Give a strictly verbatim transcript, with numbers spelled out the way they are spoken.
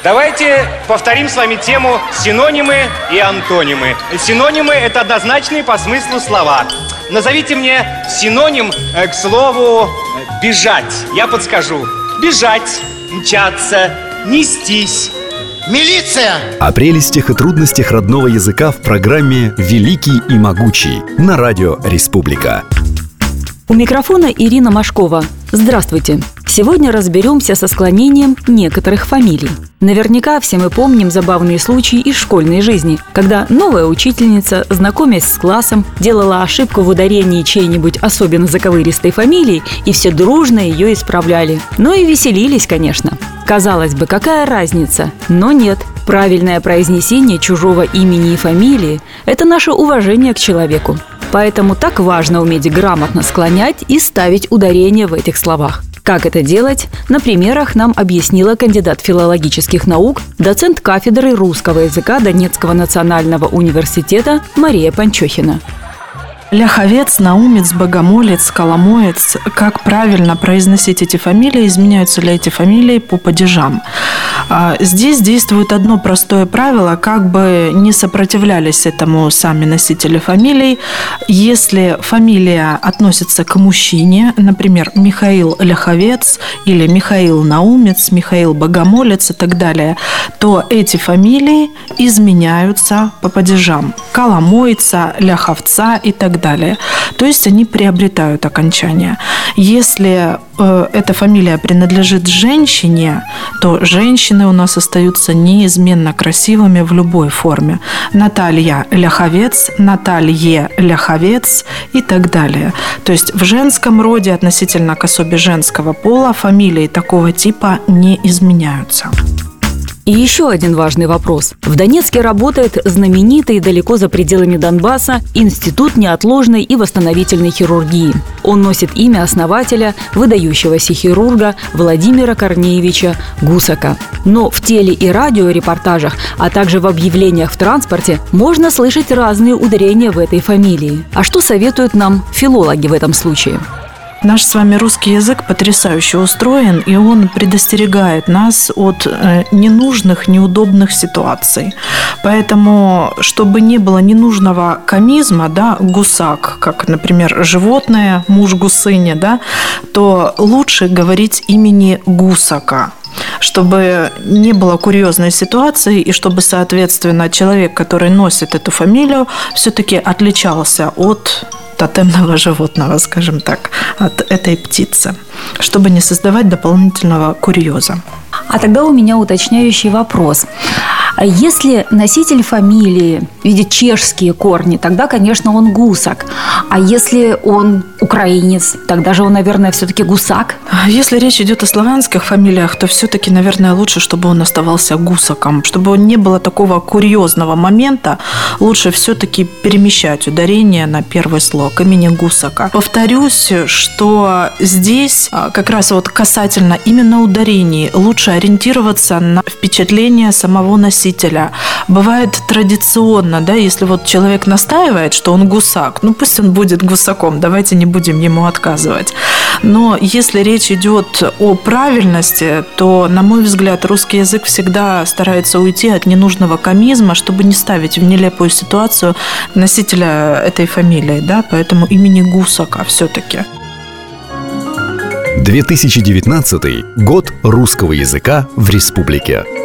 Давайте повторим с вами тему синонимы и антонимы. Синонимы – это однозначные по смыслу слова. Назовите мне синоним э, к слову «бежать». Я подскажу. Бежать, мчаться, нестись. Милиция! О прелестях и трудностях родного языка в программе «Великий и могучий» на радио «Республика». У микрофона Ирина Машкова. Здравствуйте! Сегодня разберемся со склонением некоторых фамилий. Наверняка все мы помним забавные случаи из школьной жизни, когда новая учительница, знакомясь с классом, делала ошибку в ударении чьей-нибудь особенно заковыристой фамилии, и все дружно ее исправляли. Ну и веселились, конечно. Казалось бы, какая разница? Но нет. Правильное произнесение чужого имени и фамилии – это наше уважение к человеку. Поэтому так важно уметь грамотно склонять и ставить ударение в этих словах. Как это делать, на примерах нам объяснила кандидат филологических наук, доцент кафедры русского языка Донецкого национального университета Мария Панчохина. Ляховец, Наумец, Богомолец, Коломоец. Как правильно произносить эти фамилии? Изменяются ли эти фамилии по падежам? Здесь действует одно простое правило, как бы не сопротивлялись этому сами носители фамилий. Если фамилия относится к мужчине, например, Михаил Ляховец или Михаил Наумец, Михаил Богомолец и так далее, то эти фамилии изменяются по падежам. Коломойца, Ляховца и так далее. Далее. То есть они приобретают окончание. Если э, эта фамилия принадлежит женщине, то женщины у нас остаются неизменно красивыми в любой форме. Наталья Ляховец, Наталье Ляховец и так далее. То есть в женском роде относительно к особе женского пола фамилии такого типа не изменяются. И еще один важный вопрос. В Донецке работает знаменитый далеко за пределами Донбасса Институт неотложной и восстановительной хирургии. Он носит имя основателя, выдающегося хирурга Владимира Корнеевича Гусака. Но в теле- и радиорепортажах, а также в объявлениях в транспорте можно слышать разные ударения в этой фамилии. А что советуют нам филологи в этом случае? Наш с вами русский язык потрясающе устроен, и он предостерегает нас от ненужных, неудобных ситуаций. Поэтому, чтобы не было ненужного комизма, да, гусак, как, например, животное, муж гусыня, да, то лучше говорить имени Гусака, чтобы не было курьезной ситуации и чтобы, соответственно, человек, который носит эту фамилию, все-таки отличался от тотемного животного, скажем так, от этой птицы, чтобы не создавать дополнительного курьеза. А тогда у меня уточняющий вопрос. Если носитель фамилии видит чешские корни, тогда, конечно, он Гусак. А если он украинец, тогда же он, наверное, все-таки Гусак? Если речь идет о славянских фамилиях, то все-таки, наверное, лучше, чтобы он оставался Гусаком. Чтобы не было такого курьезного момента, лучше все-таки перемещать ударение на первый слог имени Гусака. Повторюсь, что здесь как раз вот касательно именно ударений лучше ориентироваться на впечатление самого носителя. Бывает традиционно, да, если вот человек настаивает, что он гусак, ну пусть он будет гусаком, давайте не будем ему отказывать. Но если речь идет о правильности, то, на мой взгляд, русский язык всегда старается уйти от ненужного комизма, чтобы не ставить в нелепую ситуацию носителя этой фамилии, да, поэтому имени Гусака все-таки. две тысячи девятнадцатый год русского языка в республике.